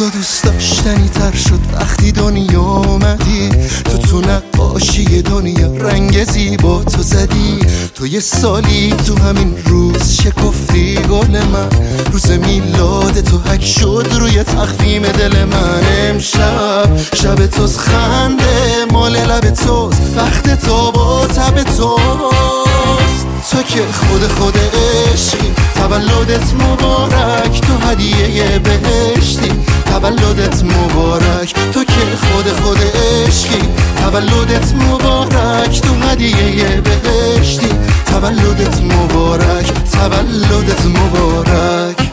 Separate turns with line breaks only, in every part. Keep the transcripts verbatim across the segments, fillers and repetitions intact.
تو دوست داشتنی تر شد وقتی دنیا اومدی. تو تو نقاشی دنیا رنگ زیبا تو زدی. تو یه سالی تو همین روز شکفتی گل من. روز میلاد تو حک شد روی تخفیم دل من. امشب شب توز خنده مال لب توز، وقت تو با تب توست. تو که خود خود عشقی، تولدت مبارک، تو هدیه بهشتی. تولدت مبارک، تو که خود خود عشقی. تولدت مبارک، تو هدیه بهشتی. تولدت مبارک، تولدت مبارک.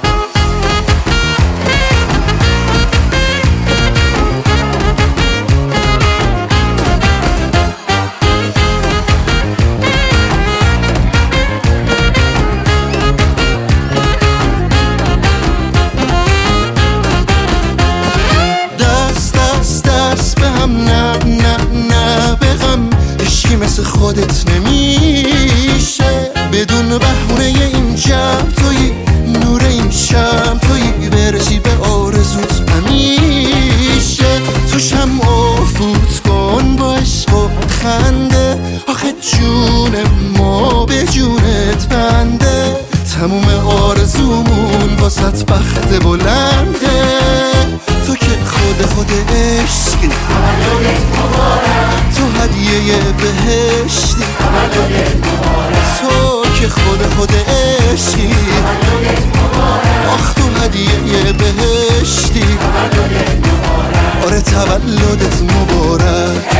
مثل خودت نمیشه بدون بهونه این جمع تویی، نور این شم تویی، برسی به آرزوت همیشه. تو شمع فوت کن با عشق و خنده، آخه جون ما به جونت بنده. تموم آرزومون واسط بخت بلنده. تو که خود خود عشقی، تولدت مبارک، تو هدیه بهشتی. تولدت مبارک، تو که خود خود عشقی. تولدت مبارک، آخ تو هدیه بهشتی. تولدت مبارک، آره تولدت مبارک.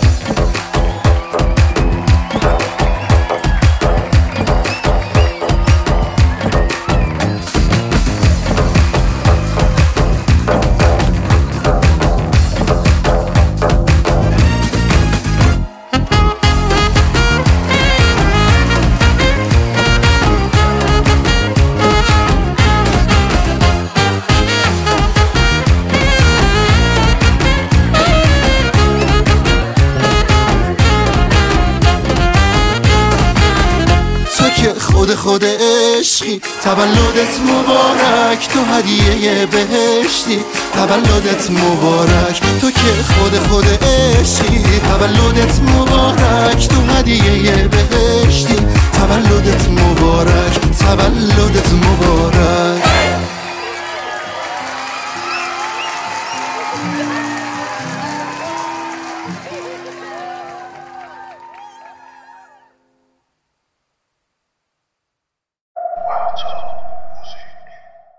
خود خود عشقی، تولدت مبارک، تو هدیه بهشتی. تولدت مبارک، تو که خود خود عشقی. تولدت مبارک، تو هدیه بهشتی. تولدت مبارک، تولدت مبارک.
Wow.